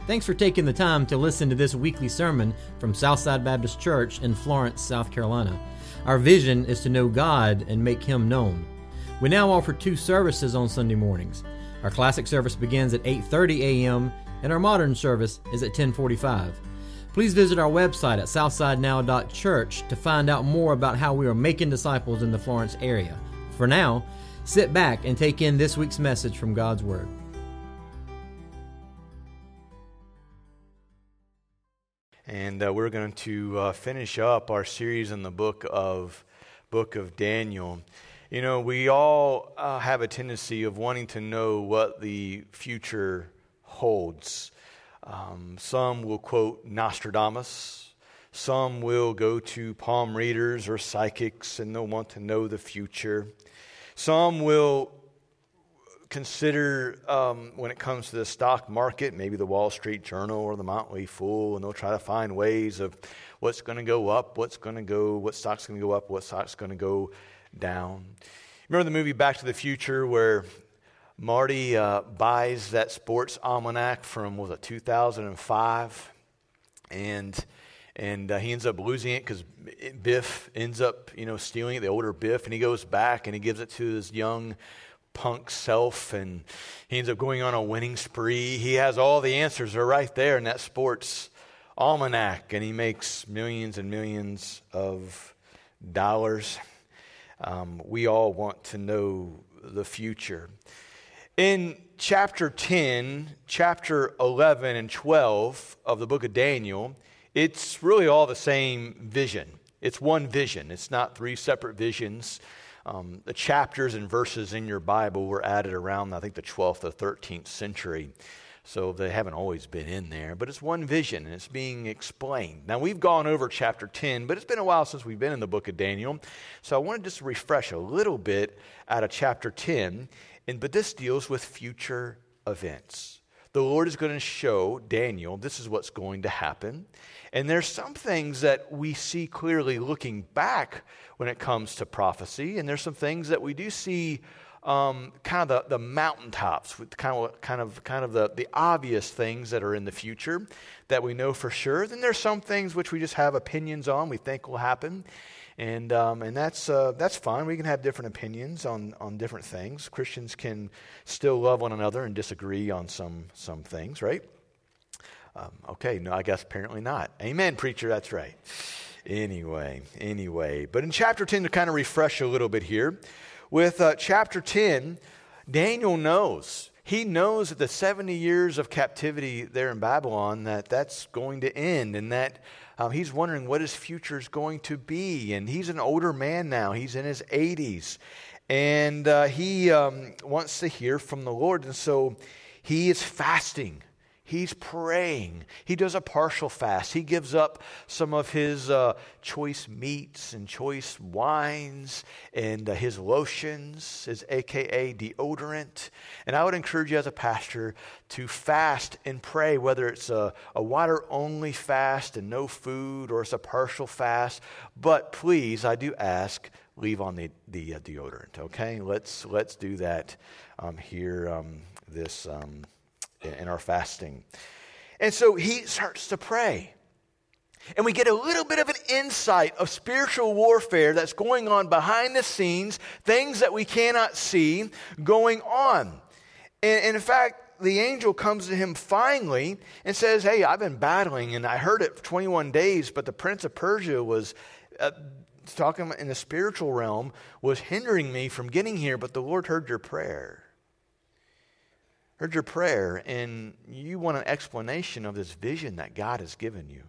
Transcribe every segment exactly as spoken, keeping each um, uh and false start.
Thanks for taking the time to listen to this weekly sermon from Southside Baptist Church in Florence, South Carolina. Our vision is to know God and make Him known. We now offer two services on Sunday mornings. Our classic service begins at eight thirty a.m. and our modern service is at ten forty-five. Please visit our website at southside now dot church to find out more about how we are making disciples in the Florence area. For now, sit back and take in this week's message from God's Word. And uh, we're going to uh, finish up our series in the book of book of Daniel. You know, we all uh, have a tendency of wanting to know what the future holds. Um, some will quote Nostradamus. Some will go to palm readers or psychics and they'll want to know the future. Some will consider, um, when it comes to the stock market, maybe the Wall Street Journal or the Motley Fool, and they'll try to find ways of what's going to go up, what's going to go, what stock's going to go up, what stock's going to go down. Remember the movie Back to the Future where Marty uh, buys that sports almanac from, what was it, two thousand five? And and uh, he ends up losing it because Biff ends up, you know, stealing it, the older Biff, and he goes back and he gives it to his young punk self, and he ends up going on a winning spree. He has all the answers are right there in that sports almanac, and he makes millions and millions of dollars. Um, we all want to know the future. In chapter ten, chapter eleven, and twelve of the book of Daniel, it's really all the same vision. It's one vision. It's not three separate visions. Um, the chapters and verses in your Bible were added around, I think, the twelfth or thirteenth century. So they haven't always been in there. But it's one vision, and it's being explained. Now, we've gone over chapter ten, but it's been a while since we've been in the book of Daniel. So I wanted just to refresh a little bit out of chapter ten. And, but this deals with future events. The Lord is going to show Daniel this is what's going to happen. And there's some things that we see clearly looking back when it comes to prophecy. And there's some things that we do see um, kind of the, the mountaintops, with kind of kind of kind of the, the obvious things that are in the future that we know for sure. Then there's some things which we just have opinions on, we think will happen. And um, and that's uh, that's fine. We can have different opinions on, on different things. Christians can still love one another and disagree on some some things, right? Um, okay, no, I guess apparently not. Amen, preacher, that's right. Anyway, anyway. But in chapter ten, to kind of refresh a little bit here, with uh, chapter ten, Daniel knows. He knows that the seventy years of captivity there in Babylon, that that's going to end, and that um, he's wondering what his future is going to be. And he's an older man now. He's in his eighties. And uh, he um, wants to hear from the Lord. And so he is fasting. He's praying. He does a partial fast. He gives up some of his uh, choice meats and choice wines and uh, his lotions, his A K A deodorant. And I would encourage you as a pastor to fast and pray, whether it's a, a water-only fast and no food or it's a partial fast. But please, I do ask, leave on the, the uh, deodorant, okay? Let's, let's do that um, here um, this um in our fasting. And so he starts to pray. And we get a little bit of an insight of spiritual warfare that's going on behind the scenes, things that we cannot see going on. And, and in fact, the angel comes to him finally and says, hey, I've been battling, and I heard it for twenty-one days, but the prince of Persia was uh, talking in the spiritual realm, was hindering me from getting here, but the Lord heard your prayer. Heard your prayer, and you want an explanation of this vision that God has given you.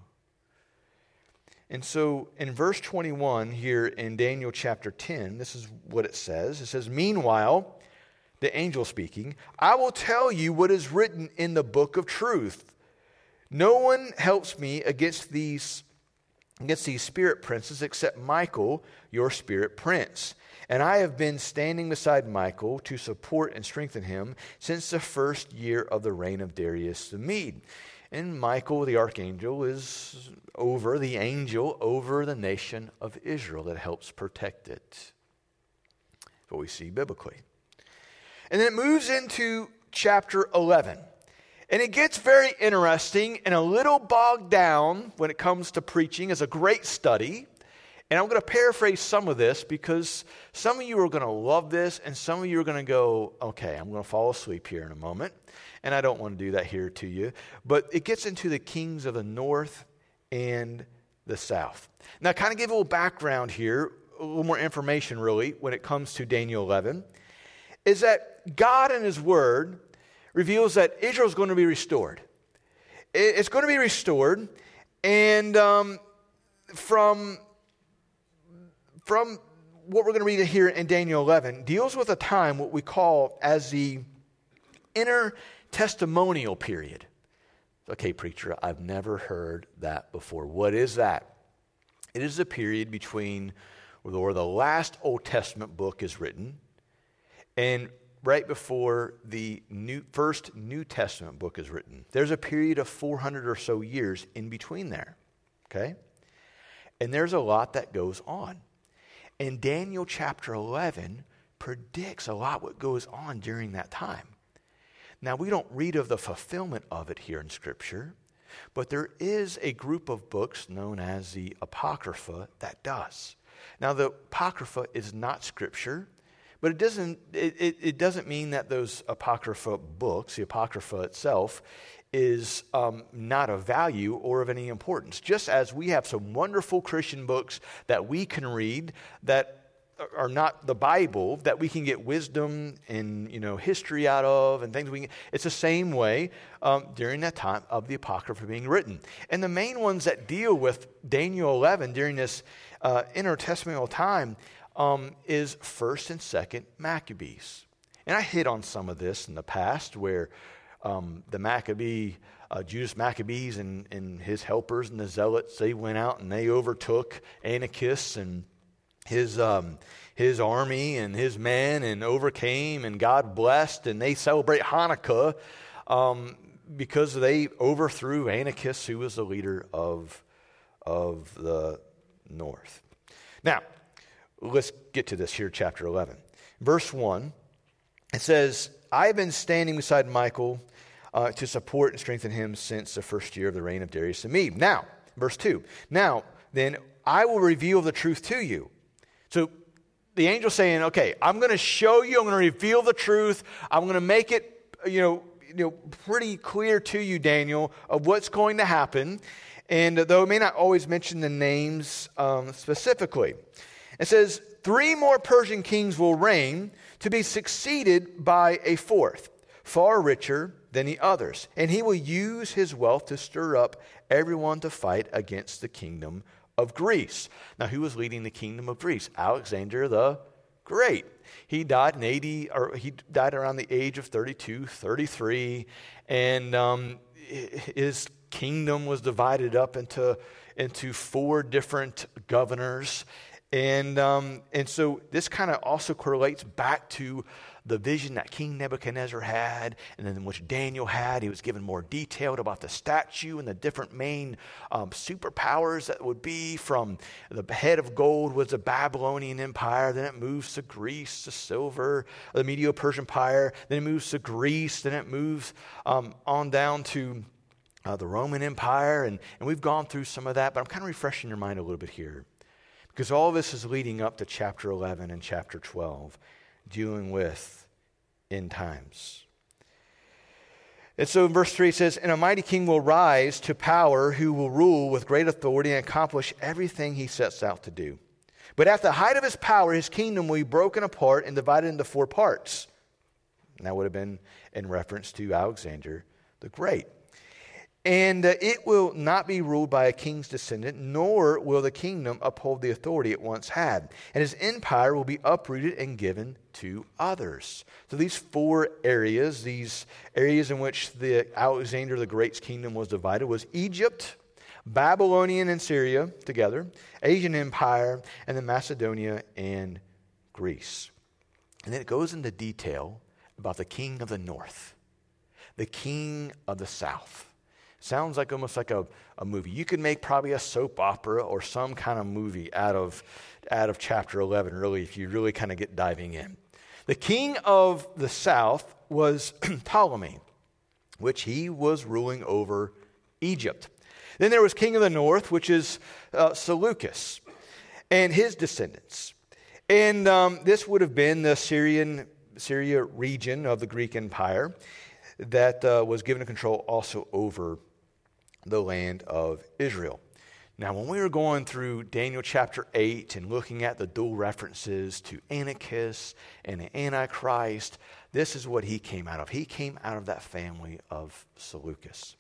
And so in verse twenty-one here in Daniel chapter ten, this is what it says. It says, meanwhile, the angel speaking, I will tell you what is written in the book of truth. No one helps me against these, against these spirit princes except Michael, your spirit prince. And I have been standing beside Michael to support and strengthen him since the first year of the reign of Darius the Mede. And Michael, the archangel, is over, the angel over the nation of Israel that helps protect it. That's what we see biblically. And then it moves into chapter eleven. And it gets very interesting and a little bogged down when it comes to preaching. It's a great study. And I'm going to paraphrase some of this because some of you are going to love this and some of you are going to go, okay, I'm going to fall asleep here in a moment. And I don't want to do that here to you. But it gets into the kings of the north and the south. Now, kind of give a little background here, a little more information really when it comes to Daniel eleven, is that God in his word reveals that Israel is going to be restored. It's going to be restored, and um, from, from what we're going to read here in Daniel eleven, deals with a time what we call as the intertestamental period. Okay, preacher, I've never heard that before. What is that? It is a period between where the last Old Testament book is written and right before the new, first New Testament book is written. There's a period of four hundred or so years in between there, okay? And there's a lot that goes on. And Daniel chapter eleven predicts a lot what goes on during that time. Now, we don't read of the fulfillment of it here in Scripture, but there is a group of books known as the Apocrypha that does. Now, the Apocrypha is not Scripture, but it doesn't, it, it, it doesn't mean that those Apocrypha books, the Apocrypha itself, is um, not of value or of any importance. Just as we have some wonderful Christian books that we can read that are not the Bible, that we can get wisdom and, you know, history out of and things we can, it's the same way um, during that time of the Apocrypha being written. And the main ones that deal with Daniel eleven during this uh, intertestamental time um, is first and second Maccabees. And I hit on some of this in the past where um, the Maccabee, uh, Judas Maccabees and, and his helpers and the zealots, they went out and they overtook Antiochus and his um, his army and his men and overcame, and God blessed, and they celebrate Hanukkah um, because they overthrew Antiochus, who was the leader of, of the north. Now, let's get to this here, chapter eleven. Verse one, it says, I've been standing beside Michael uh, to support and strengthen him since the first year of the reign of Darius the Mede. Now, verse two, now then I will reveal the truth to you. So the angel's saying, okay, I'm going to show you, I'm going to reveal the truth. I'm going to make it, you know, you know, pretty clear to you, Daniel, of what's going to happen. And though it may not always mention the names um, specifically, it says, three more Persian kings will reign to be succeeded by a fourth, far richer than the others. And he will use his wealth to stir up everyone to fight against the kingdom of Greece. Now, who was leading the kingdom of Greece? Alexander the Great. He died in eighty, or he died around the age of thirty-two, thirty-three, and um, his kingdom was divided up into into four different governors, and um, and so this kind of also correlates back to the vision that King Nebuchadnezzar had, and then which Daniel had. He was given more detailed about the statue and the different main um, superpowers that would be. From the head of gold was the Babylonian Empire, then it moves to Greece, to silver, the Medo-Persian Empire, then it moves to Greece, then it moves um, on down to uh, the Roman Empire, and, and we've gone through some of that, but I'm kind of refreshing your mind a little bit here, because all of this is leading up to chapter eleven and chapter twelve, dealing with end times. And so in verse three it says, and a mighty king will rise to power who will rule with great authority and accomplish everything he sets out to do. But at the height of his power, his kingdom will be broken apart and divided into four parts. And that would have been in reference to Alexander the Great. And uh, it will not be ruled by a king's descendant, nor will the kingdom uphold the authority it once had. And his empire will be uprooted and given to others. So these four areas, these areas in which the Alexander the Great's kingdom was divided, was Egypt, Babylonian and Syria together, Asian Empire, and then Macedonia and Greece. And then it goes into detail about the king of the north, the king of the south. Sounds like almost like a, a movie. You could make probably a soap opera or some kind of movie out of, out of chapter eleven, really, if you really kind of get diving in. The king of the south was Ptolemy. which he was ruling over Egypt. Then there was king of the north, which is uh, Seleucus, and his descendants. And um, this would have been the Syrian Syria region of the Greek Empire that uh, was given control also over the land of Israel. Now, when we were going through Daniel chapter eight and looking at the dual references to Antiochus and the Antichrist, this is what he came out of. He came out of that family of Seleucus.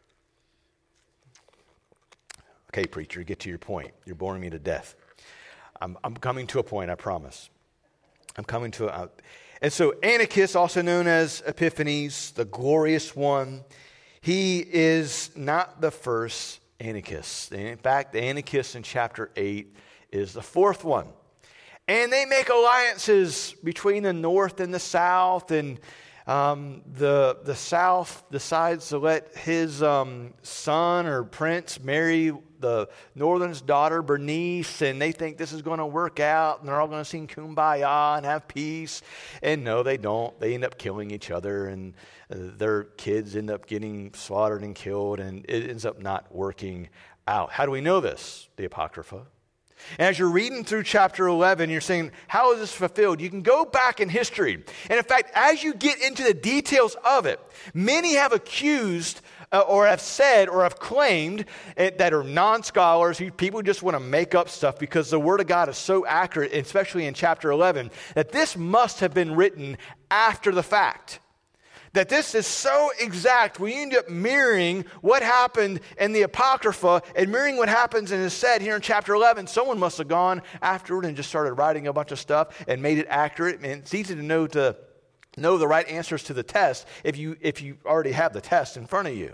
Okay, preacher, get to your point. You're boring me to death. I'm, I'm coming to a point, I promise. I'm coming to a... And so Antiochus, also known as Epiphanes, the glorious one, he is not the first Antiochus. In fact, the Antiochus in chapter eight is the fourth one. And they make alliances between the north and the south, and um, the, the south decides to let his um, son or prince marry the northern's daughter, Bernice, and they think this is going to work out, and they're all going to sing Kumbaya and have peace. And no, they don't. They end up killing each other, and uh, their kids end up getting slaughtered and killed, and it ends up not working out. How do we know this? The Apocrypha. And as you're reading through chapter eleven, you're saying, how is this fulfilled? You can go back in history. And in fact, as you get into the details of it, many have accused uh, or have said or have claimed it, that are non-scholars, people who just want to make up stuff because the Word of God is so accurate, especially in chapter eleven, that this must have been written after the fact. That this is so exact, we end up mirroring what happened in the Apocrypha and mirroring what happens and is said here in chapter eleven. Someone must have gone afterward and just started writing a bunch of stuff and made it accurate. And it's easy to know to know the right answers to the test if you if you already have the test in front of you.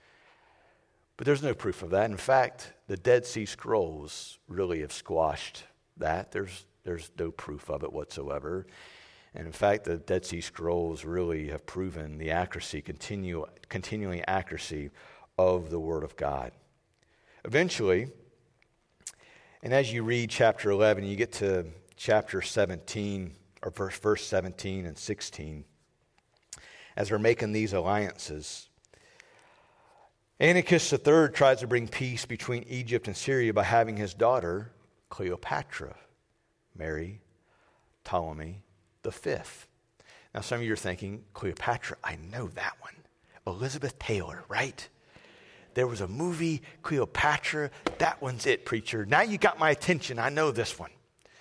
But there's no proof of that. In fact, the Dead Sea Scrolls really have squashed that. There's there's no proof of it whatsoever. And in fact, the Dead Sea Scrolls really have proven the accuracy, continue, continuing accuracy of the Word of God. Eventually, and as you read chapter eleven, you get to chapter seventeen, or verse, verse seventeen and sixteen, as they're making these alliances, Antiochus the third tries to bring peace between Egypt and Syria by having his daughter, Cleopatra, marry Ptolemy the fifth. Now, some of you are thinking, Cleopatra, I know that one. Elizabeth Taylor, right? There was a movie, Cleopatra. That one's it, preacher. Now you got my attention. I know this one.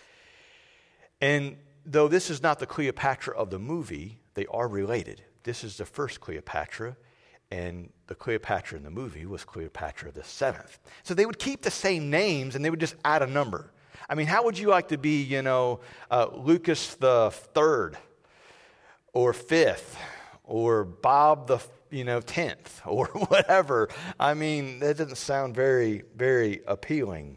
And though this is not the Cleopatra of the movie, they are related. This is the first Cleopatra, and the Cleopatra in the movie was Cleopatra the seventh. So they would keep the same names, and they would just add a number. I mean, how would you like to be, you know, uh, Lucas the third or fifth or Bob the, you know, tenth or whatever? I mean, that doesn't sound very, very appealing.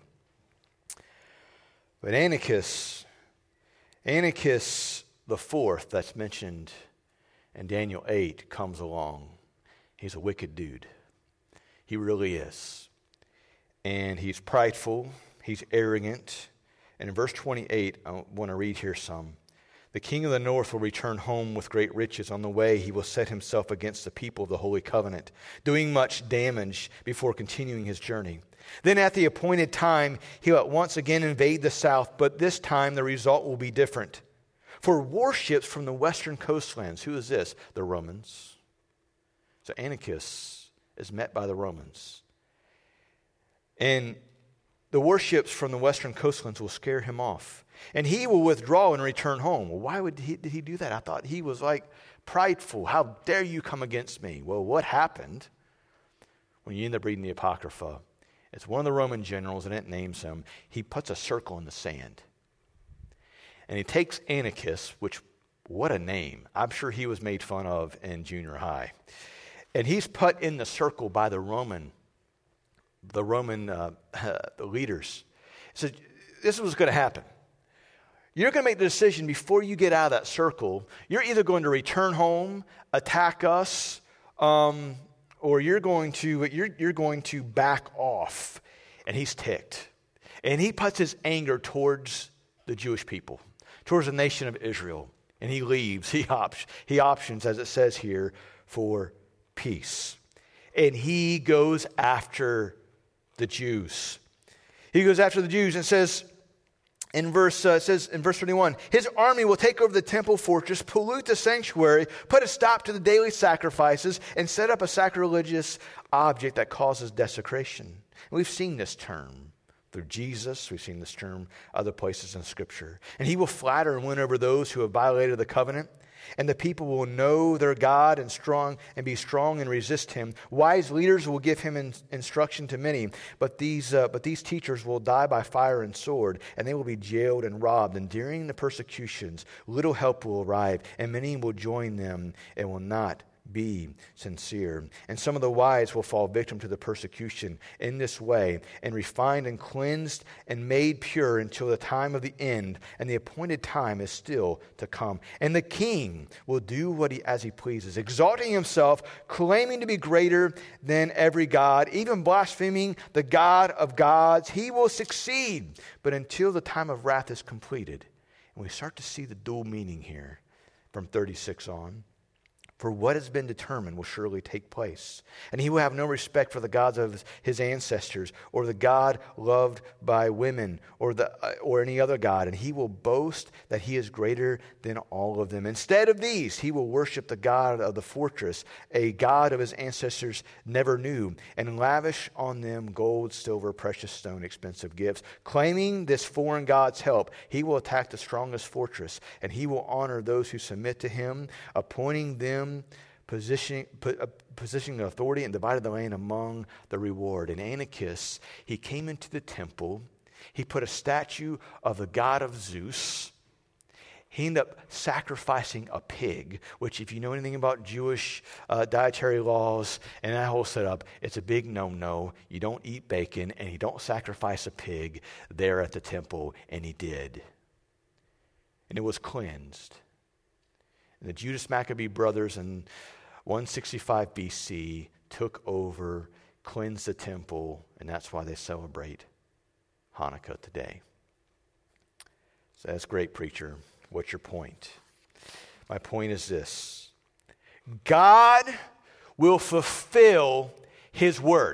But Antiochus, Antiochus the fourth that's mentioned in Daniel eight comes along. He's a wicked dude. He really is. And he's prideful. He's arrogant. And in verse twenty-eight, I want to read here some. The king of the north will return home with great riches. On the way, he will set himself against the people of the Holy Covenant, doing much damage before continuing his journey. Then at the appointed time, he will once again invade the south, but this time the result will be different. For warships from the western coastlands, who is this? The Romans. So Antiochus is met by the Romans. And the warships from the western coastlands will scare him off. And he will withdraw and return home. Well, why would he, did he do that? I thought he was like prideful. How dare you come against me? Well, what happened when you end up reading the Apocrypha? It's one of the Roman generals, and it names him. He puts a circle in the sand. And he takes Antiochus, which, what a name. I'm sure he was made fun of in junior high. And he's put in the circle by the Roman the Roman uh, uh, leaders. So this is what's going to happen. You're going to make the decision before you get out of that circle. You're either going to return home, attack us, um, or you're going to you're you're going to back off. And he's ticked, and he puts his anger towards the Jewish people, towards the nation of Israel, and he leaves. He opts. He options, as it says here, for peace. And he goes after the Jews. He goes after the Jews and says, in verse, uh, it says in verse twenty-one, his army will take over the temple fortress, pollute the sanctuary, put a stop to the daily sacrifices, and set up a sacrilegious object that causes desecration. And we've seen this term through Jesus. We've seen this term other places in Scripture. And he will flatter and win over those who have violated the covenant. And the people will know their God and strong and be strong and resist him. Wise leaders will give him in, instruction to many, but these uh, but these teachers will die by fire and sword, and they will be jailed and robbed. And during the persecutions, little help will arrive, and many will join them and will not be sincere. And some of the wise will fall victim to the persecution in this way, and refined and cleansed and made pure until the time of the end, and the appointed time is still to come. And the king will do what he as he pleases, exalting himself, claiming to be greater than every god, even blaspheming the God of gods. He will succeed, but until the time of wrath is completed. And we start to see the dual meaning here from thirty-six on. For what has been determined will surely take place. And he will have no respect for the gods of his ancestors, or the God loved by women, or the uh, or any other god. And he will boast that he is greater than all of them. Instead of these, he will worship the God of the fortress, a god of his ancestors never knew, and lavish on them gold, silver, precious stone, expensive gifts. Claiming this foreign god's help, he will attack the strongest fortress, and he will honor those who submit to him, appointing them Positioning, positioning the authority, and divided the land among the reward. And Antiochus, he came into the temple. He put a statue of the god of Zeus. He ended up sacrificing a pig, which if you know anything about Jewish uh, dietary laws and that whole setup, it's a big no-no. You don't eat bacon, and you don't sacrifice a pig there at the temple, and he did. And it was cleansed. And the Judas Maccabee brothers in one sixty-five B C took over, cleansed the temple, and that's why they celebrate Hanukkah today. So that's great, preacher. What's your point? My point is this. God will fulfill his word.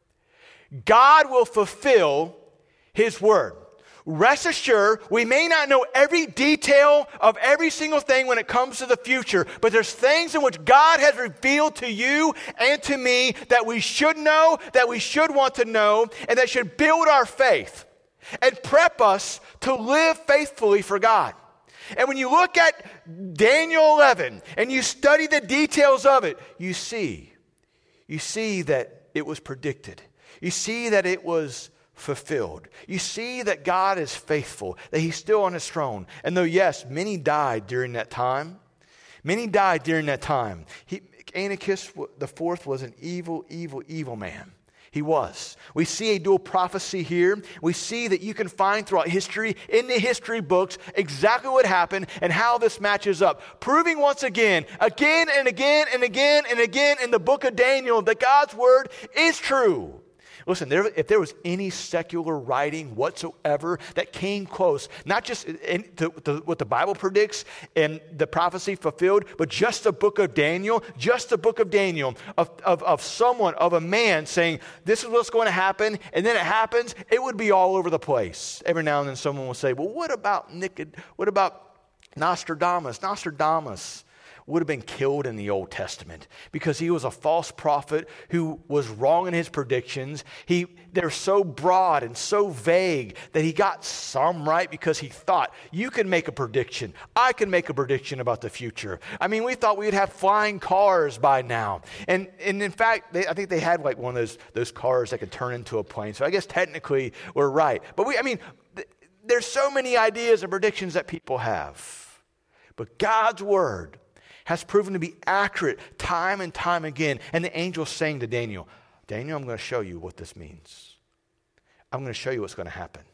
God will fulfill his word. Rest assured, we may not know every detail of every single thing when it comes to the future, but there's things in which God has revealed to you and to me that we should know, that we should want to know, and that should build our faith and prep us to live faithfully for God. And when you look at Daniel eleven and you study the details of it, you see, you see that it was predicted. You see that it was fulfilled. You see that God is faithful, that he's still on his throne. And though, yes, many died during that time, many died during that time. He, Antiochus the fourth was an evil, evil, evil man. He was. We see a dual prophecy here. We see that you can find throughout history, in the history books, exactly what happened and how this matches up. Proving once again, again and again and again and again in the book of Daniel that God's word is true. Listen, there, if there was any secular writing whatsoever that came close, not just in, to, to what the Bible predicts and the prophecy fulfilled, but just the book of Daniel, just the book of Daniel of, of, of someone, of a man saying, this is what's going to happen, and then it happens, it would be all over the place. Every now and then someone will say, well, what about Nicod- what about Nostradamus? Nostradamus would have been killed in the Old Testament because he was a false prophet who was wrong in his predictions. He, they're so broad and so vague that he got some right because he thought, you can make a prediction. I can make a prediction about the future. I mean, we thought we'd have flying cars by now. And, and in fact, they, I think they had like one of those, those cars that could turn into a plane. So I guess technically we're right. But we, I mean, th- there's so many ideas and predictions that people have. But God's word has proven to be accurate time and time again. And the angel's saying to Daniel, Daniel, I'm going to show you what this means. I'm going to show you what's going to happen.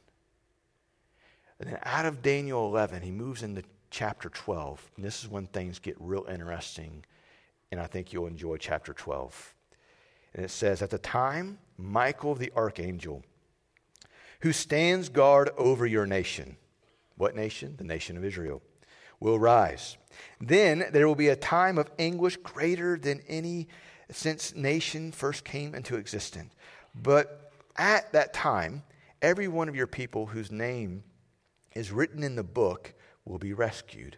And then out of Daniel eleven, he moves into chapter twelve. And this is when things get real interesting. And I think you'll enjoy chapter twelve. And it says, at the time, Michael the archangel, who stands guard over your nation. What nation? The nation of Israel. will rise. Then there will be a time of anguish greater than any since nation first came into existence. But at that time, every one of your people whose name is written in the book will be rescued.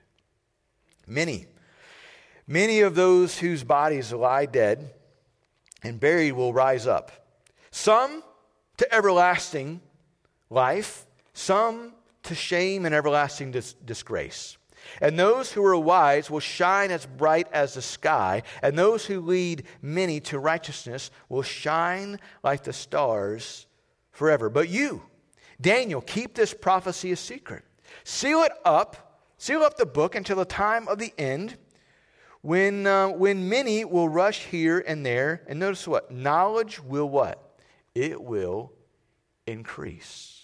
Many, many of those whose bodies lie dead and buried will rise up. Some to everlasting life, some to shame and everlasting dis- disgrace. And those who are wise will shine as bright as the sky, and those who lead many to righteousness will shine like the stars forever. But you, Daniel, keep this prophecy a secret. Seal it up, seal up the book until the time of the end, when, uh, when many will rush here and there. And notice what? Knowledge will what? It will increase.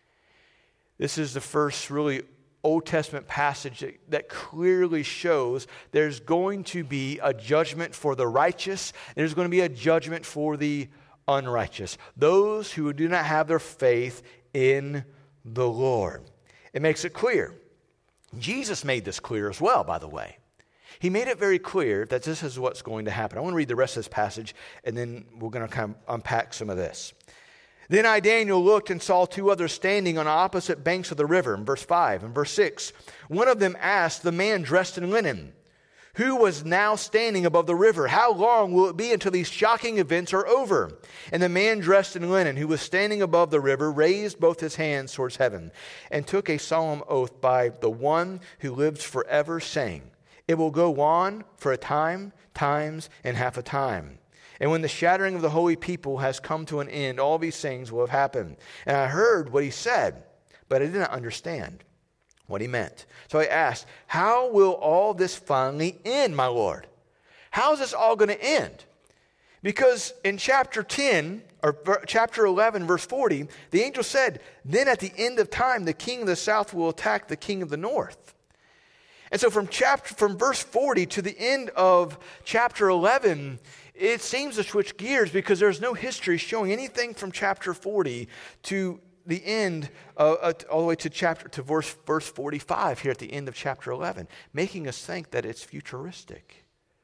This is the first really Old Testament passage that, that clearly shows there's going to be a judgment for the righteous. There's going to be a judgment for the unrighteous. Those who do not have their faith in the Lord. It makes it clear. Jesus made this clear as well, by the way. He made it very clear that this is what's going to happen. I want to read the rest of this passage, and then we're going to kind of unpack some of this. Then I, Daniel, looked and saw two others standing on opposite banks of the river. In verse five and verse six, one of them asked the man dressed in linen, who was now standing above the river, how long will it be until these shocking events are over? And the man dressed in linen, who was standing above the river, raised both his hands towards heaven and took a solemn oath by the one who lives forever, saying, it will go on for a time, times, and half a time. And when the shattering of the holy people has come to an end, all these things will have happened. And I heard what he said, but I did not understand what he meant. So I asked, how will all this finally end, my Lord? How is this all going to end? Because in chapter ten, or chapter eleven, verse forty, the angel said, then at the end of time, the king of the south will attack the king of the north. And so from chapter, from verse forty to the end of chapter eleven, it seems to switch gears because there's no history showing anything from chapter forty to the end, uh, uh, all the way to chapter to verse, verse forty-five here at the end of chapter eleven, making us think that it's futuristic.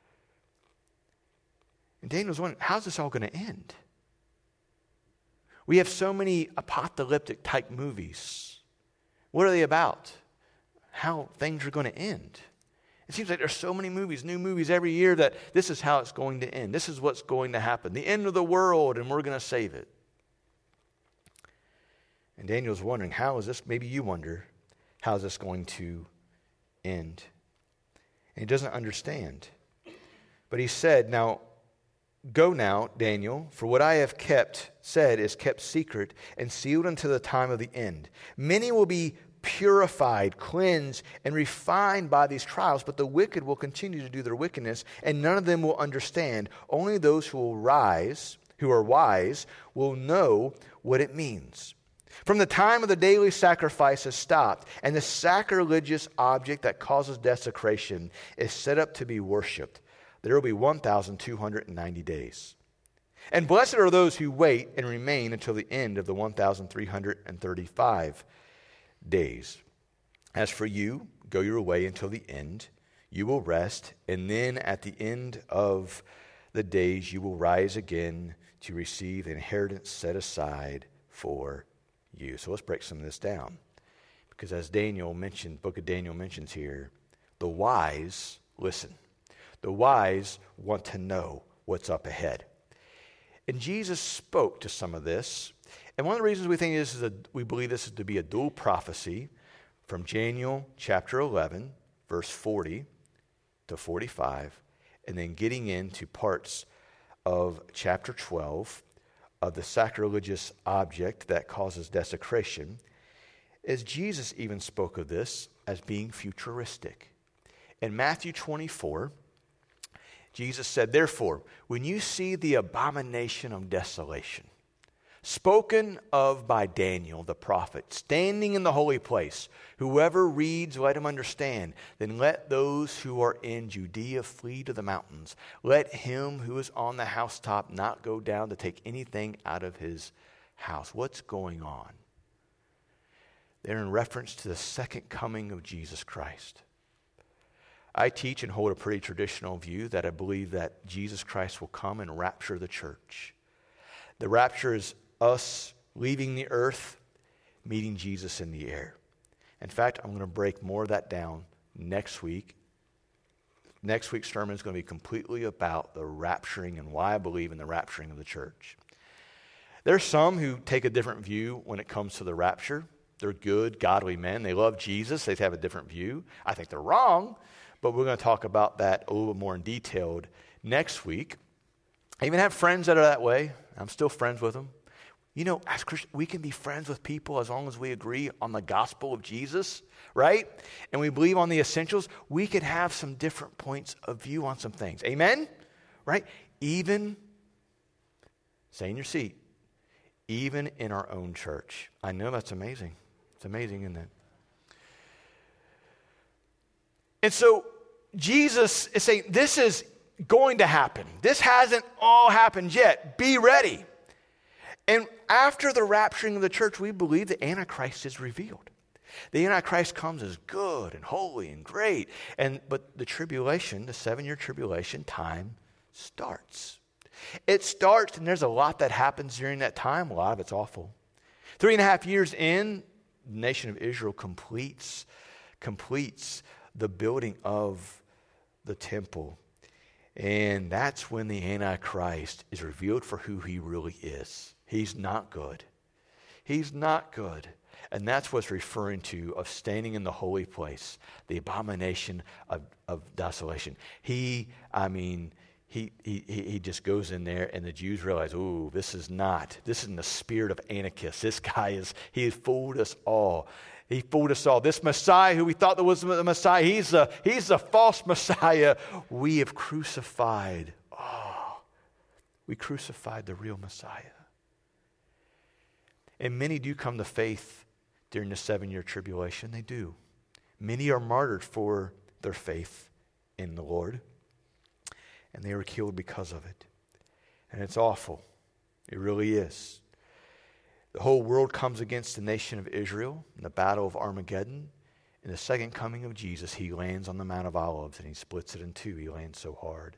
And Daniel's wondering, how's this all going to end? We have so many apocalyptic type movies. What are they about? How things are going to end. It seems like there's so many movies, new movies every year, that this is how it's going to end. This is what's going to happen. The end of the world, and we're going to save it. And Daniel's wondering, how is this, maybe you wonder, how is this going to end? And he doesn't understand. But he said, now, go now, Daniel, for what I have kept, said, is kept secret and sealed until the time of the end. Many will be purified, cleansed, and refined by these trials, but the wicked will continue to do their wickedness, and none of them will understand. Only those who will rise, who are wise, will know what it means. From the time of the daily sacrifice is stopped, and the sacrilegious object that causes desecration is set up to be worshipped, there will be one thousand two hundred ninety days. And blessed are those who wait and remain until the end of the one thousand three hundred thirty-five days. As for you, go your way until the end. You will rest, and then at the end of the days you will rise again to receive the inheritance set aside for you. So let's break some of this down. Because as Daniel mentioned, book of Daniel mentions here, the wise listen. The wise want to know what's up ahead. And Jesus spoke to some of this. And one of the reasons we think this is a, we believe this is to be a dual prophecy from Daniel chapter eleven, verse forty to forty-five, and then getting into parts of chapter twelve of the sacrilegious object that causes desecration, as Jesus even spoke of this as being futuristic. In Matthew twenty-four, Jesus said, therefore, when you see the abomination of desolation, spoken of by Daniel the prophet, standing in the holy place, whoever reads, let him understand. Then let those who are in Judea flee to the mountains. Let him who is on the housetop not go down to take anything out of his house. What's going on? They're in reference to the second coming of Jesus Christ. I teach and hold a pretty traditional view that I believe that Jesus Christ will come and rapture the church. The rapture is us leaving the earth, meeting Jesus in the air. In fact, I'm going to break more of that down next week. Next week's sermon is going to be completely about the rapturing and why I believe in the rapturing of the church. There's some who take a different view when it comes to the rapture. They're good, godly men. They love Jesus. They have a different view. I think they're wrong, but we're going to talk about that a little bit more in detail next week. I even have friends that are that way. I'm still friends with them. You know, as Christians, we can be friends with people as long as we agree on the gospel of Jesus, right? And we believe on the essentials. We can have some different points of view on some things. Amen? Right? Even, stay in your seat, even in our own church. I know that's amazing. It's amazing, isn't it? And so Jesus is saying, this is going to happen. This hasn't all happened yet. Be ready. And after the rapturing of the church, we believe the Antichrist is revealed. The Antichrist comes as good and holy and great. And but the tribulation, the seven-year tribulation time starts. It starts, and there's a lot that happens during that time. A lot of it's awful. Three and a half years in, the nation of Israel completes, completes the building of the temple. And that's when the Antichrist is revealed for who he really is. He's not good. He's not good. And that's what's referring to of standing in the holy place, the abomination of, of desolation. He, I mean, he, he he just goes in there and the Jews realize, ooh, this is not, this is in the spirit of Antichrist. This guy is, he has fooled us all. He fooled us all. This Messiah who we thought that was the Messiah, he's a, he's a false Messiah. We have crucified. Oh, we crucified the real Messiah. And many do come to faith during the seven-year tribulation. They do. Many are martyred for their faith in the Lord. And they were killed because of it. And it's awful. It really is. The whole world comes against the nation of Israel in the battle of Armageddon. In the second coming of Jesus, he lands on the Mount of Olives and he splits it in two. He lands so hard.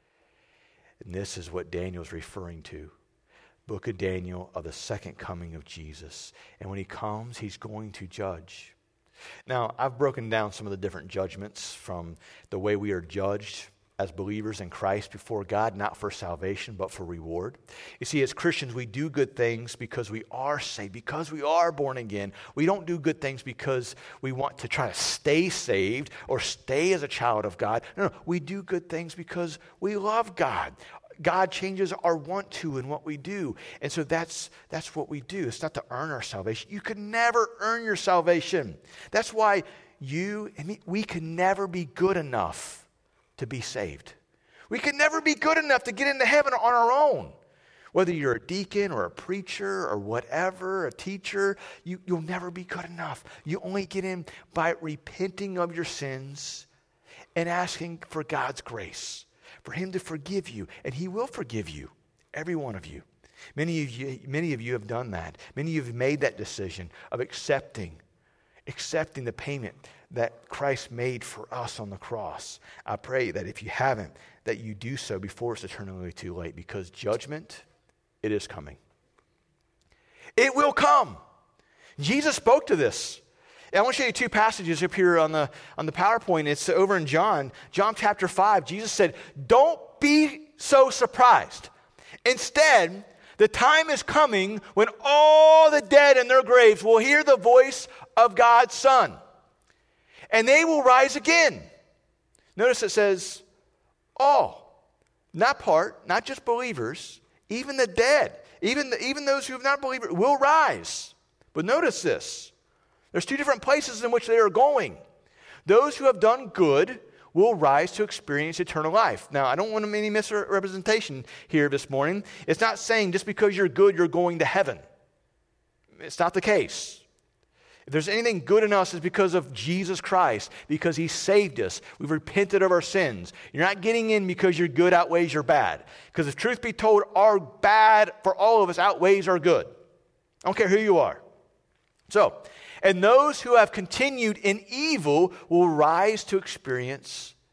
And this is what Daniel's referring to. Book of Daniel of the second coming of Jesus. And when he comes, he's going to judge. Now, I've broken down some of the different judgments from the way we are judged as believers in Christ before God, not for salvation, but for reward. You see, as Christians, we do good things because we are saved, because we are born again. We don't do good things because we want to try to stay saved or stay as a child of God. No, no, we do good things because we love God. God changes our want to in what we do. And so that's that's what we do. It's not to earn our salvation. You can never earn your salvation. That's why you and me, we can never be good enough to be saved. We can never be good enough to get into heaven on our own. Whether you're a deacon or a preacher or whatever, a teacher, you, you'll never be good enough. You only get in by repenting of your sins and asking for God's grace, for him to forgive you, and he will forgive you, every one of you. Many of you, many of you have done that. Many of you have made that decision of accepting, accepting the payment that Christ made for us on the cross. I pray that if you haven't, that you do so before it's eternally too late, because judgment, it is coming. It will come. Jesus spoke to this. I want to show you two passages up here on the, on the PowerPoint. It's over in John. John chapter five. Jesus said, don't be so surprised. Instead, the time is coming when all the dead in their graves will hear the voice of God's Son. And they will rise again. Notice it says, all. Not part, not just believers. Even the dead, even, the, even those who have not believed will rise. But notice this. There's two different places in which they are going. Those who have done good will rise to experience eternal life. Now, I don't want any misrepresentation here this morning. It's not saying just because you're good, you're going to heaven. It's not the case. If there's anything good in us, it's because of Jesus Christ, because he saved us. We've repented of our sins. You're not getting in because your good outweighs your bad. Because if truth be told, our bad for all of us outweighs our good. I don't care who you are. So, and those who have continued in evil will rise to experience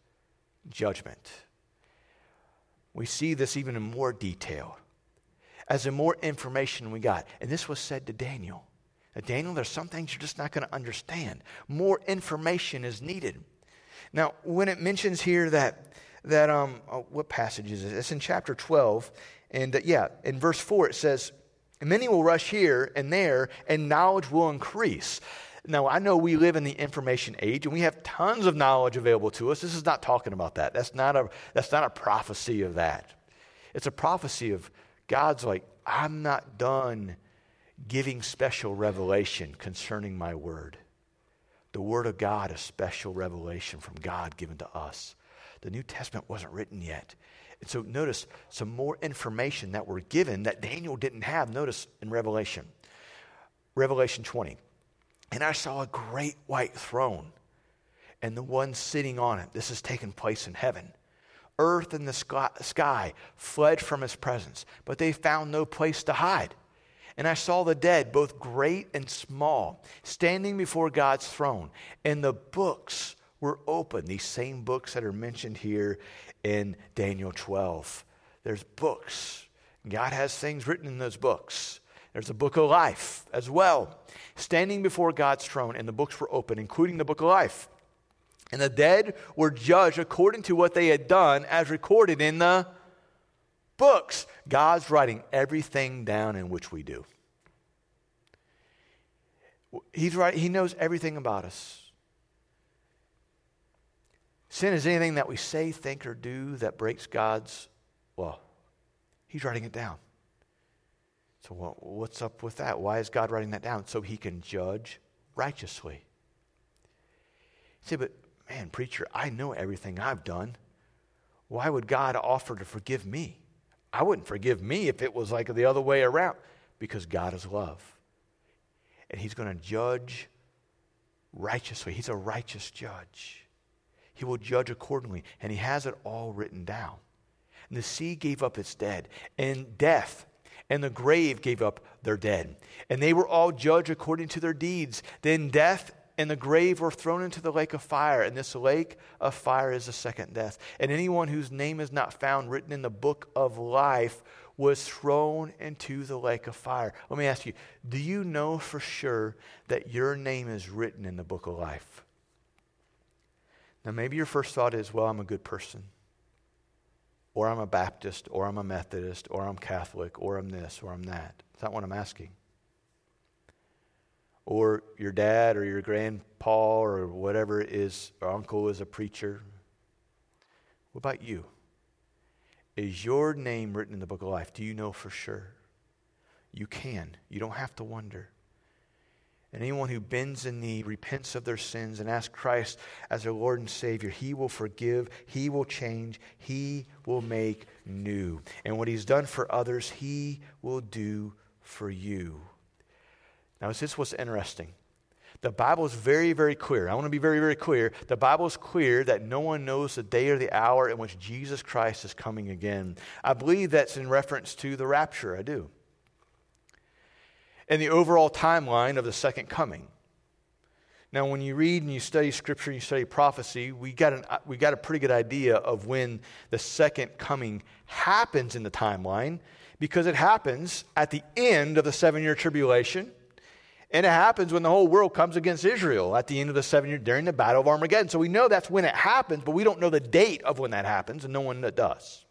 judgment. We see this even in more detail as the more information we got. And this was said to Daniel. Now, Daniel, there's some things you're just not going to understand. More information is needed. Now, when it mentions here that, that um, oh, what passage is it? It's in chapter twelve. And uh, yeah, in verse four it says, many will rush here and there, and knowledge will increase. Now, I know we live in the information age, and we have tons of knowledge available to us. This is not talking about that. That's not a, that's not a prophecy of that. It's a prophecy of God's like, I'm not done giving special revelation concerning my word. The word of God is special revelation from God given to us. The New Testament wasn't written yet. And so notice some more information that were given that Daniel didn't have. Notice in Revelation. Revelation twenty. And I saw a great white throne, and the one sitting on it. This has taken place in heaven. Earth and the sky fled from his presence, but they found no place to hide. And I saw the dead, both great and small, standing before God's throne. And the books were open, these same books that are mentioned here in Daniel twelve. There's books. God has things written in those books. There's a book of life as well, standing before God's throne, and the books were open, including the book of life. And the dead were judged according to what they had done as recorded in the books. God's writing everything down in which we do. He's right. He knows everything about us. Sin is anything that we say, think, or do that breaks God's law. He's writing it down. So what, what's up with that? Why is God writing that down? So he can judge righteously. You say, but man, preacher, I know everything I've done. Why would God offer to forgive me? I wouldn't forgive me if it was like the other way around. Because God is love. And he's going to judge righteously. He's a righteous judge. He will judge accordingly. And he has it all written down. And the sea gave up its dead. And death and the grave gave up their dead. And they were all judged according to their deeds. Then death and the grave were thrown into the lake of fire. And this lake of fire is the second death. And anyone whose name is not found written in the book of life was thrown into the lake of fire. Let me ask you, do you know for sure that your name is written in the book of life? Now maybe your first thought is, well, I'm a good person. Or I'm a Baptist, or I'm a Methodist, or I'm Catholic, or I'm this, or I'm that. That's not what I'm asking. Or your dad or your grandpa or whatever it is, or uncle is a preacher. What about you? Is your name written in the book of life? Do you know for sure? You can. You don't have to wonder. And anyone who bends the knee, repents of their sins, and asks Christ as their Lord and Savior, he will forgive, he will change, he will make new. And what he's done for others, he will do for you. Now, is this what's interesting? The Bible is very, very clear. I want to be very, very clear. The Bible is clear that no one knows the day or the hour in which Jesus Christ is coming again. I believe that's in reference to the rapture. I do. And the overall timeline of the second coming. Now, when you read and you study Scripture and you study prophecy, we got an, we got a pretty good idea of when the second coming happens in the timeline, because it happens at the end of the seven-year tribulation. And it happens when the whole world comes against Israel at the end of the seven years during the Battle of Armageddon. So we know that's when it happens, but we don't know the date of when that happens, and no one that does.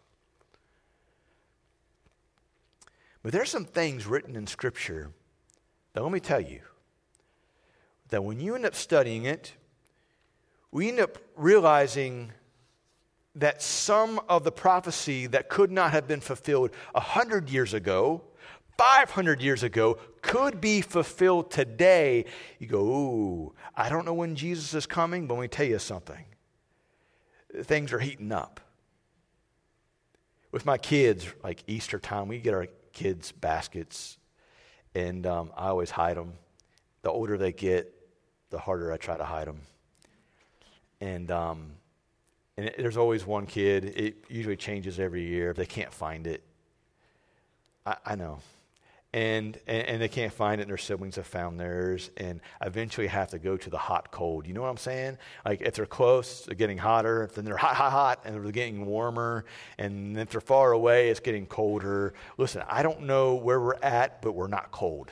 But there's some things written in Scripture that, let me tell you, that when you end up studying it, we end up realizing that some of the prophecy that could not have been fulfilled a hundred years ago, five hundred years ago, could be fulfilled today. You go, ooh, I don't know when Jesus is coming, but let me tell you something. Things are heating up. With my kids, like Easter time, we get our kids' baskets, and um, I always hide them. The older they get, the harder I try to hide them. And, um, and it, there's always one kid. It usually changes every year if they can't find it. I, I know. And, and and they can't find it, and their siblings have found theirs, and eventually have to go to the hot cold. You know what I'm saying? Like, if they're close, they're getting hotter. Then they're hot, hot, hot, and they're getting warmer. And if they're far away, it's getting colder. Listen, I don't know where we're at, but we're not cold.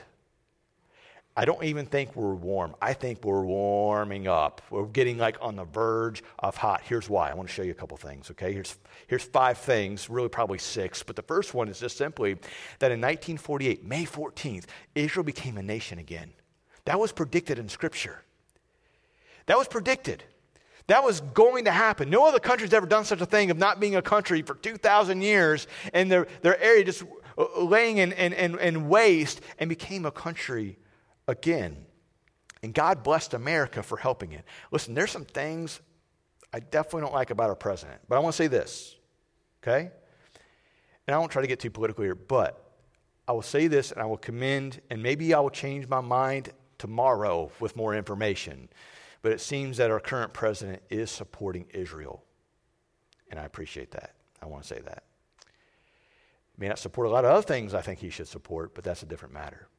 I don't even think we're warm. I think we're warming up. We're getting like on the verge of hot. Here's why. I want to show you a couple things, okay? Here's, here's five things, really probably six. But the first one is just simply that in nineteen forty-eight, May fourteenth, Israel became a nation again. That was predicted in Scripture. That was predicted. That was going to happen. No other country's ever done such a thing of not being a country for two thousand years and their, their area just laying in, in, in, in waste and became a country again. And God blessed America for helping it. Listen, there's some things I definitely don't like about our president, but I want to say this, okay? And I won't try to get too political here, but I will say this, and I will commend, and maybe I will change my mind tomorrow with more information, but it seems that our current president is supporting Israel, and I appreciate that. I want to say that. He may not support a lot of other things I think he should support, but that's a different matter.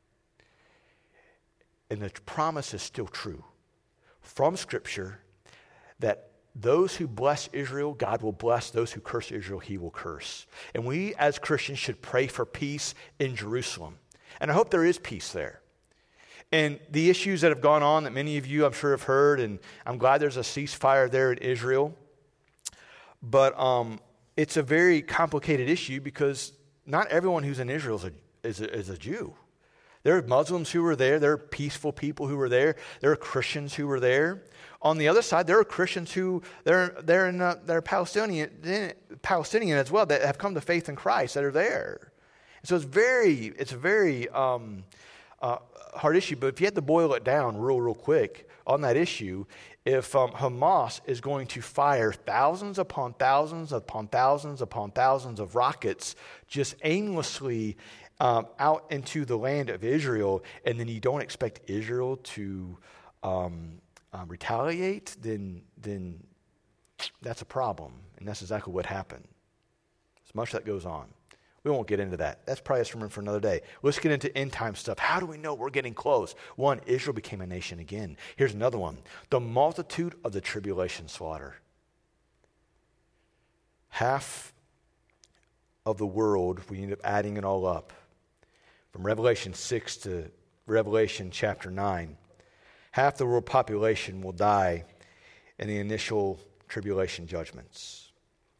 And the promise is still true from Scripture that those who bless Israel, God will bless. Those who curse Israel, he will curse. And we as Christians should pray for peace in Jerusalem. And I hope there is peace there. And the issues that have gone on that many of you I'm sure have heard, and I'm glad there's a ceasefire there in Israel. But um, it's a very complicated issue because not everyone who's in Israel is a, is a, is a Jew. There are Muslims who were there. There are peaceful people who were there. There are Christians who were there. On the other side, there are Christians who they're they're in uh, they're Palestinian Palestinian as well that have come to faith in Christ that are there. So it's very it's a very um, uh, hard issue. But if you had to boil it down real real quick on that issue, if um, Hamas is going to fire thousands upon thousands upon thousands upon thousands of rockets just aimlessly Um, out into the land of Israel, and then you don't expect Israel to um, um, retaliate, then then that's a problem, and that's exactly what happened. There's much that goes on. We won't get into that. That's probably a sermon for another day. Let's get into end time stuff. How do we know we're getting close? One, Israel became a nation again. Here's another one. The multitude of the tribulation slaughter. Half of the world, we end up adding it all up. From Revelation six to Revelation chapter nine, half the world population will die in the initial tribulation judgments.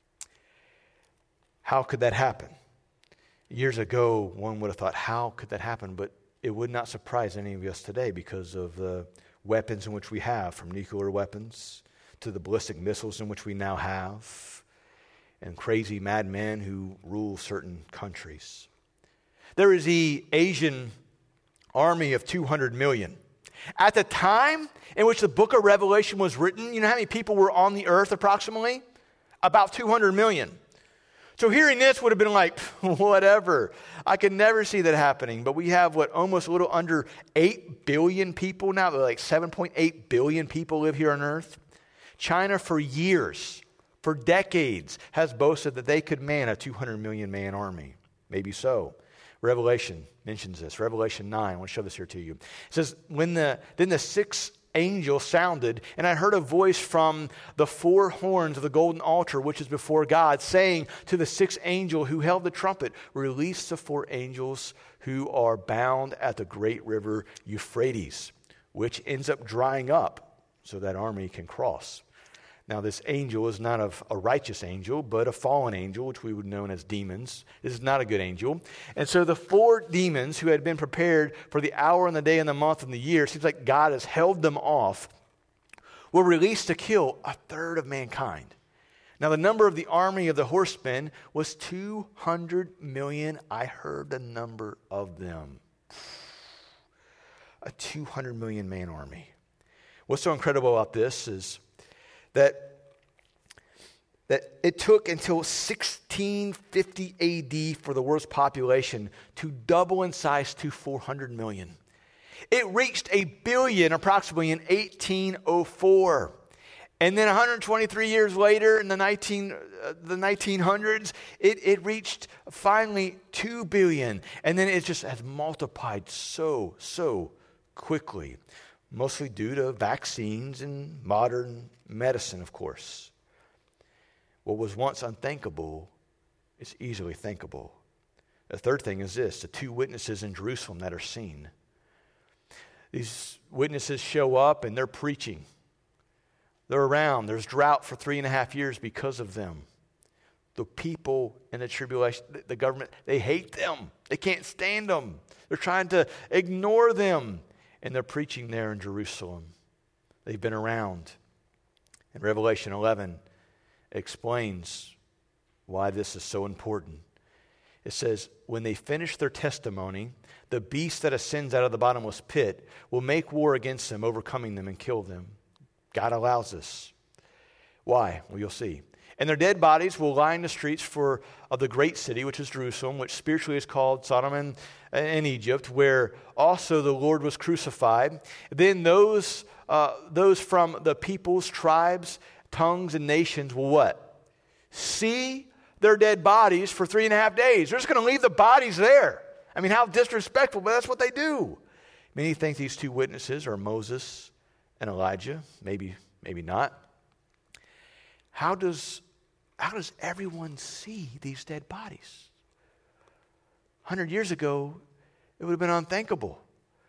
How could that happen? Years ago, one would have thought, how could that happen? But it would not surprise any of us today because of the weapons in which we have, from nuclear weapons to the ballistic missiles in which we now have, and crazy madmen who rule certain countries. There is the Asian army of two hundred million. At the time in which the book of Revelation was written, you know how many people were on the earth approximately? About two hundred million. So hearing this would have been like, whatever. I could never see that happening. But we have, what, almost a little under eight billion people now. Like seven point eight billion people live here on earth. China for years, for decades, has boasted that they could man a two hundred million man army. Maybe so. Revelation mentions this. Revelation nine, I want to show this here to you. It says, when the then the sixth angel sounded, and I heard a voice from the four horns of the golden altar, which is before God, saying to the sixth angel who held the trumpet, release the four angels who are bound at the great river Euphrates, which ends up drying up so that army can cross. Now, this angel is not of a righteous angel, but a fallen angel, which we would know as demons. This is not a good angel. And so the four demons who had been prepared for the hour and the day and the month and the year, seems like God has held them off, were released to kill a third of mankind. Now, the number of the army of the horsemen was two hundred million. I heard the number of them. A two hundred million man army. What's so incredible about this is that, that it took until sixteen fifty A D for the world's population to double in size to four hundred million. It reached a billion approximately in eighteen oh four. And then one hundred twenty-three years later, in the nineteen uh, the nineteen hundreds, it, it reached finally two billion. And then it just has multiplied so, so quickly, mostly due to vaccines and modern medicine, of course. What was once unthinkable is easily thinkable. The third thing is this, the two witnesses in Jerusalem that are seen. These witnesses show up and they're preaching. They're around. There's drought for three and a half years because of them. The people in the tribulation, the government, they hate them. They can't stand them. They're trying to ignore them. And they're preaching there in Jerusalem. They've been around. And Revelation eleven explains why this is so important. It says, when they finish their testimony, the beast that ascends out of the bottomless pit will make war against them, overcoming them and kill them. God allows this. Why? Well, you'll see. And their dead bodies will lie in the streets for of the great city, which is Jerusalem, which spiritually is called Sodom and, and Egypt, where also the Lord was crucified. Then those uh, those from the peoples, tribes, tongues, and nations will what? See their dead bodies for three and a half days. They're just going to leave the bodies there. I mean, how disrespectful, but that's what they do. Many think these two witnesses are Moses and Elijah. Maybe, maybe not. How does, how does everyone see these dead bodies? one hundred years ago, it would have been unthinkable.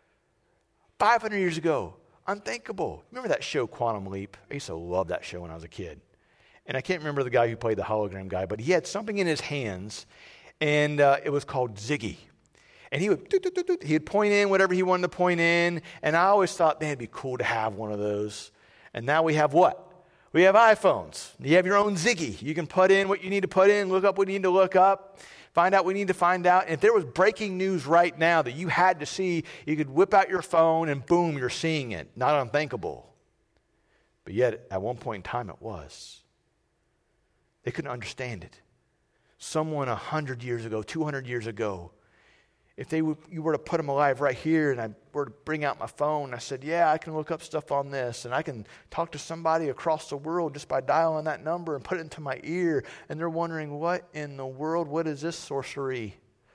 five hundred years ago, unthinkable. Remember that show, Quantum Leap? I used to love that show when I was a kid. And I can't remember the guy who played the hologram guy, but he had something in his hands, and uh, it was called Ziggy. And he would doot, doot, doot, doot, he'd point in whatever he wanted to point in, and I always thought, man, it'd be cool to have one of those. And now we have what? We have iPhones. You have your own Ziggy. You can put in what you need to put in, look up what you need to look up, find out what you need to find out. And if there was breaking news right now that you had to see, you could whip out your phone and boom, you're seeing it. Not unthinkable. But yet, at one point in time, it was. They couldn't understand it. Someone one hundred years ago, two hundred years ago, if they would, you were to put them alive right here and I were to bring out my phone and I said, yeah, I can look up stuff on this and I can talk to somebody across the world just by dialing that number and put it into my ear, and they're wondering, what in the world, what is this sorcery?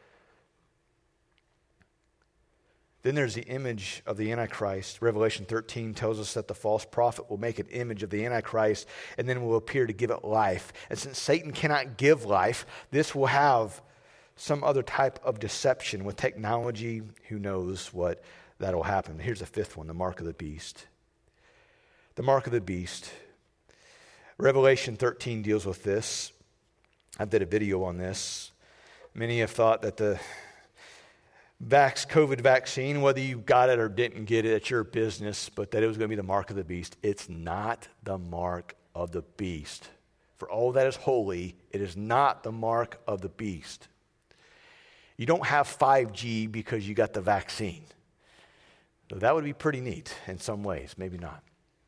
Then there's the image of the Antichrist. Revelation thirteen tells us that the false prophet will make an image of the Antichrist and then will appear to give it life. And since Satan cannot give life, this will have some other type of deception with technology. Who knows what that'll happen. Here's the fifth one, the mark of the beast. The mark of the beast. Revelation thirteen deals with this. I did a video on this. Many have thought that the Vax, COVID vaccine, whether you got it or didn't get it, it's your business, but that it was going to be the mark of the beast. It's not the mark of the beast. For all that is holy, it is not the mark of the beast. You don't have five G because you got the vaccine. So that would be pretty neat in some ways, maybe not.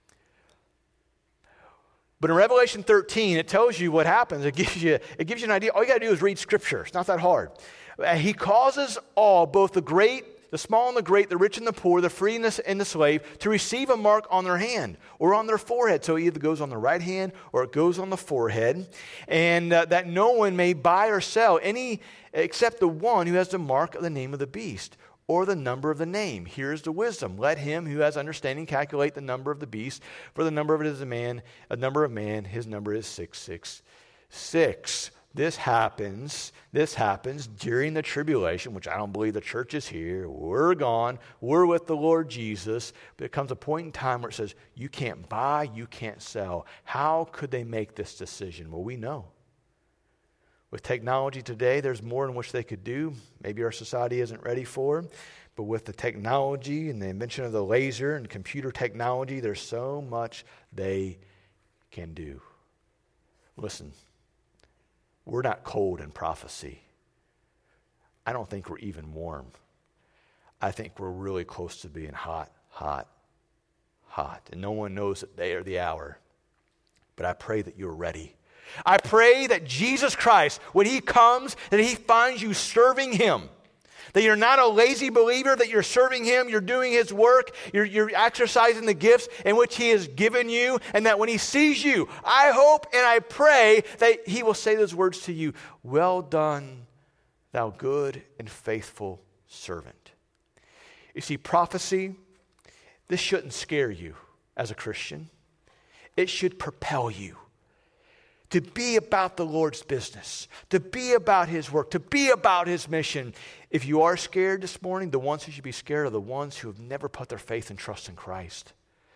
But in Revelation thirteen, it tells you what happens. It gives you, it gives you an idea. All you got to do is read Scripture. It's not that hard. He causes all, both the great, the small and the great, the rich and the poor, the free and the, and the slave, to receive a mark on their hand or on their forehead. So it either goes on the right hand or it goes on the forehead. And uh, that no one may buy or sell any except the one who has the mark of the name of the beast or the number of the name. Here's the wisdom. Let him who has understanding calculate the number of the beast, for the number of it is a man, a number of man, his number is six six six. This happens, this happens during the tribulation, which I don't believe the church is here. We're gone. We're with the Lord Jesus. But it comes a point in time where it says, you can't buy, you can't sell. How could they make this decision? Well, we know. With technology today, there's more in which they could do. Maybe our society isn't ready for. But with the technology and the invention of the laser and computer technology, there's so much they can do. Listen. We're not cold in prophecy. I don't think we're even warm. I think we're really close to being hot, hot, hot. And no one knows the day or the hour. But I pray that you're ready. I pray that Jesus Christ, when he comes, that he finds you serving him. That you're not a lazy believer, that you're serving Him, you're doing His work, you're, you're exercising the gifts in which He has given you, and that when He sees you, I hope and I pray that He will say those words to you, well done, thou good and faithful servant. You see, prophecy, this shouldn't scare you as a Christian. It should propel you to be about the Lord's business, to be about His work, to be about His mission. If you are scared this morning, the ones who should be scared are the ones who have never put their faith and trust in Christ.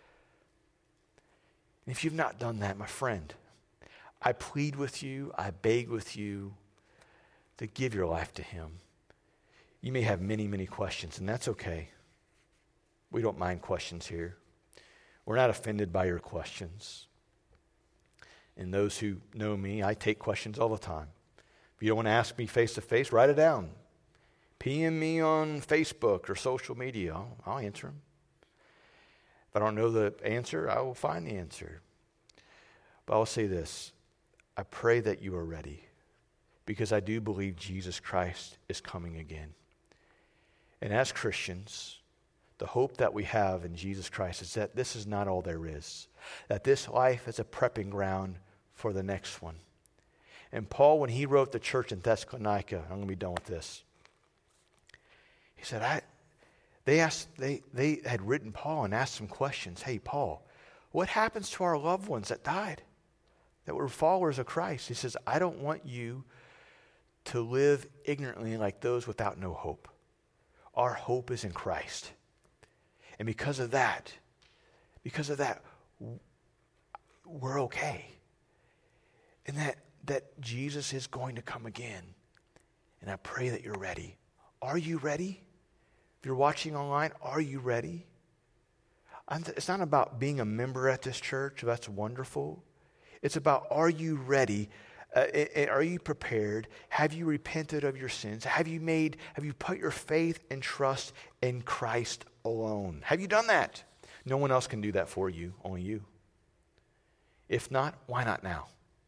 And if you've not done that, my friend, I plead with you, I beg with you to give your life to Him. You may have many, many questions, and that's okay. We don't mind questions here. We're not offended by your questions. And those who know me, I take questions all the time. If you don't want to ask me face-to-face, write it down. P M me on Facebook or social media. I'll, I'll answer them. If I don't know the answer, I will find the answer. But I'll say this. I pray that you are ready, because I do believe Jesus Christ is coming again. And as Christians, the hope that we have in Jesus Christ is that this is not all there is. That this life is a prepping ground for the next one. And Paul, when he wrote the church in Thessalonica, I'm going to be done with this. He said, I, they asked, they, they had written Paul and asked some questions. Hey, Paul, what happens to our loved ones that died, that were followers of Christ? He says, I don't want you to live ignorantly like those without no hope. Our hope is in Christ. And because of that, because of that, we're okay. And that, that Jesus is going to come again. And I pray that you're ready. Are you ready? If you're watching online, are you ready? I'm th- it's not about being a member at this church. That's wonderful. It's about, are you ready? Uh, and are you prepared? Have you repented of your sins? Have you made, have you put your faith and trust in Christ alone? Have you done that? No one else can do that for you, only you. If not, why not now?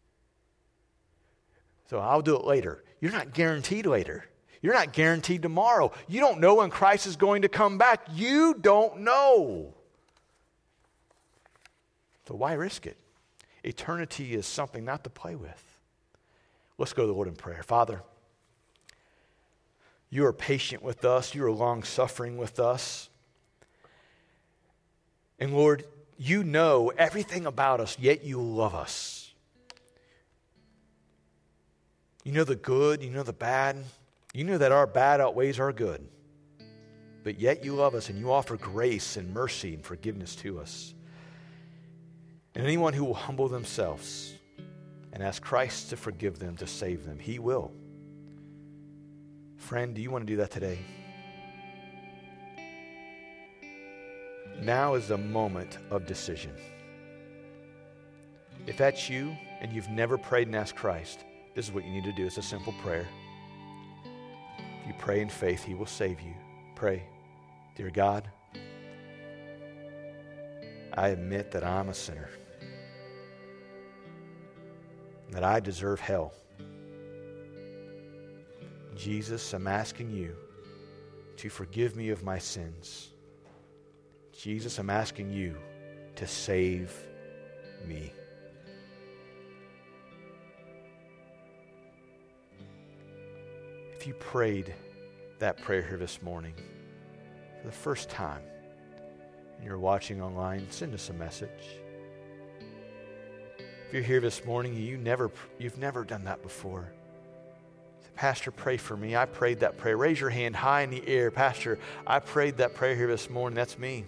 So I'll do it later. You're not guaranteed later. You're not guaranteed tomorrow. You don't know when Christ is going to come back. You don't know. So why risk it? Eternity is something not to play with. Let's go to the Lord in prayer. Father, you are patient with us. You are long-suffering with us. And Lord, you know everything about us, yet you love us. You know the good, you know the bad. You know that our bad outweighs our good. But yet you love us, and you offer grace and mercy and forgiveness to us. And anyone who will humble themselves and ask Christ to forgive them, to save them, He will. Friend, do you want to do that today? Now is the moment of decision. If that's you and you've never prayed and asked Christ, this is what you need to do. It's a simple prayer. If you pray in faith, He will save you. Pray. Dear God, I admit that I'm a sinner, that I deserve hell. Jesus, I'm asking you to forgive me of my sins. Jesus, I'm asking you to save me. If you prayed that prayer here this morning for the first time and you're watching online, send us a message. If you're here this morning and you never, you've never done that before, say, Pastor, pray for me. I prayed that prayer. Raise your hand high in the air. Pastor, I prayed that prayer here this morning. That's me.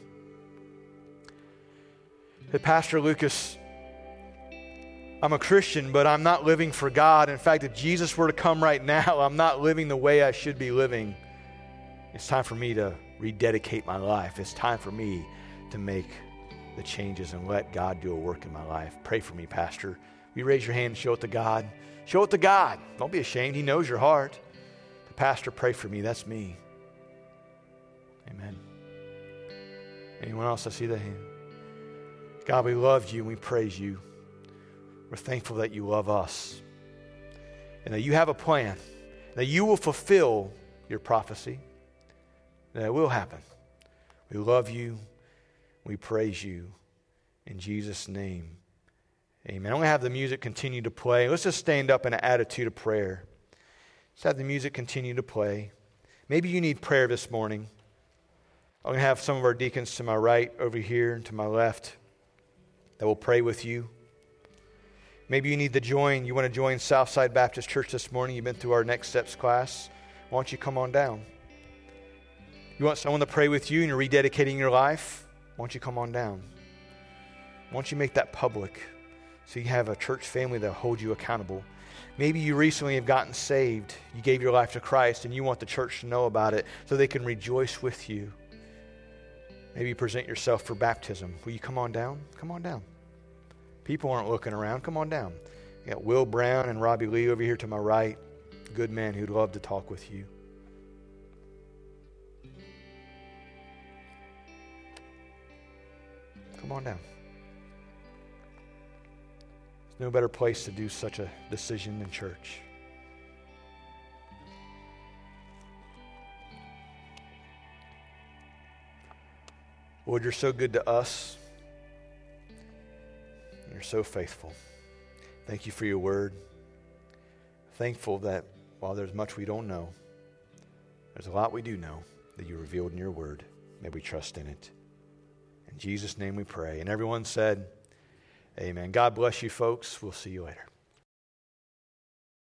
Say, Pastor Lucas, I'm a Christian, but I'm not living for God. In fact, if Jesus were to come right now, I'm not living the way I should be living. It's time for me to rededicate my life. It's time for me to make the changes and let God do a work in my life. Pray for me, Pastor. Will you raise your hand and show it to God? Show it to God. Don't be ashamed. He knows your heart. The Pastor, pray for me. That's me. Amen. Anyone else? I see the hand. God, we love you and we praise you. We're thankful that you love us and that you have a plan, that you will fulfill your prophecy, that it will happen. We love you. We praise you. In Jesus' name, amen. I'm going to have the music continue to play. Let's just stand up in an attitude of prayer. Let's have the music continue to play. Maybe you need prayer this morning. I'm going to have some of our deacons to my right over here and to my left that will pray with you. Maybe you need to join, you want to join Southside Baptist Church this morning. You've been through our Next Steps class. Why don't you come on down? You want someone to pray with you and you're rededicating your life? Why don't you come on down? Why don't you make that public so you have a church family that will hold you accountable? Maybe you recently have gotten saved. You gave your life to Christ and you want the church to know about it so they can rejoice with you. Maybe you present yourself for baptism. Will you come on down? Come on down. People aren't looking around. Come on down. You got Will Brown and Robbie Lee over here to my right. Good men who'd love to talk with you. Come on down. There's no better place to do such a decision than church. Lord, you're so good to us. You're so faithful. Thank you for your word. Thankful that while there's much we don't know, there's a lot we do know that you revealed in your word. May we trust in it. In Jesus' name we pray. And everyone said, amen. God bless you, folks. We'll see you later.